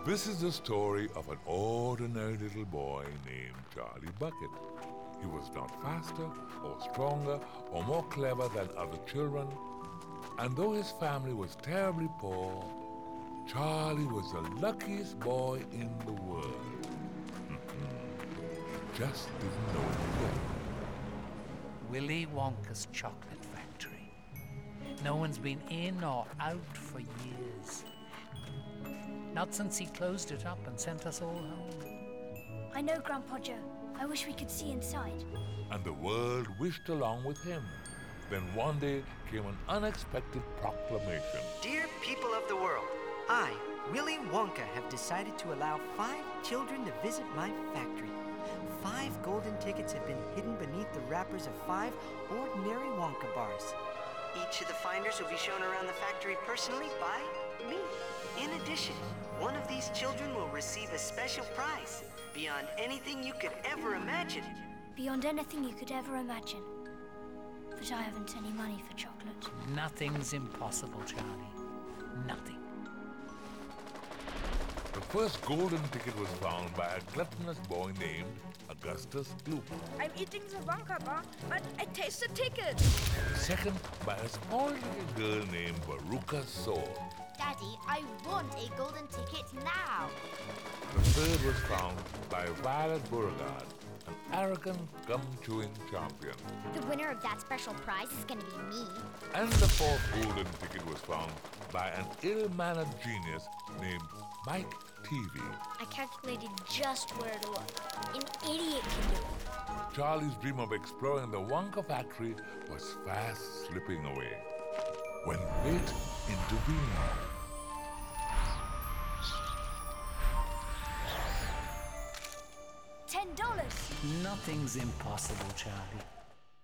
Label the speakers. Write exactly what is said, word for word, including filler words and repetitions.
Speaker 1: This is the story of an ordinary little boy named Charlie Bucket. He was not faster or stronger or more clever than other children, and though his family was terribly poor, Charlie was the luckiest boy in the world. Just didn't know it yet.
Speaker 2: Willy Wonka's chocolate factory. No one's been in or out for years. Not since he closed it up and sent us all home.
Speaker 3: I know, Grandpa Joe. I wish we could see inside.
Speaker 1: And the world wished along with him. Then one day came an unexpected proclamation.
Speaker 4: Dear people of the world, I, Willy Wonka, have decided to allow five children to visit my factory. Five golden tickets have been hidden beneath the wrappers of five ordinary Wonka bars. Each of the finders will be shown around the factory personally by me. In addition, one of these children will receive a special prize beyond anything you could ever imagine.
Speaker 3: Beyond anything you could ever imagine. But I haven't any money for chocolate.
Speaker 2: Nothing's impossible, Charlie. Nothing.
Speaker 1: The first golden ticket was found by a gluttonous boy named Augustus Gloop.
Speaker 5: I'm eating the Wonka bar, but I taste the ticket.
Speaker 1: The second by a small little girl named Veruca Saul.
Speaker 6: Daddy, I want a golden ticket now.
Speaker 1: The third was found by Violet Beauregard, an arrogant gum-chewing champion.
Speaker 6: The winner of that special prize is going to be me.
Speaker 1: And the fourth golden ticket was found by an ill-mannered genius named Mike T V.
Speaker 3: I calculated just where to look. An idiot can do it.
Speaker 1: Charlie's dream of exploring the Wonka factory was fast slipping away when fate intervened.
Speaker 3: Ten dollars!
Speaker 2: Nothing's impossible, Charlie.